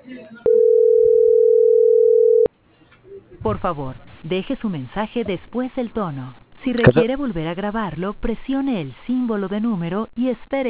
Por favor, deje su mensaje después del tono. Si ¿Qué tal? requiere volver a grabarlo, presione el símbolo de número y espere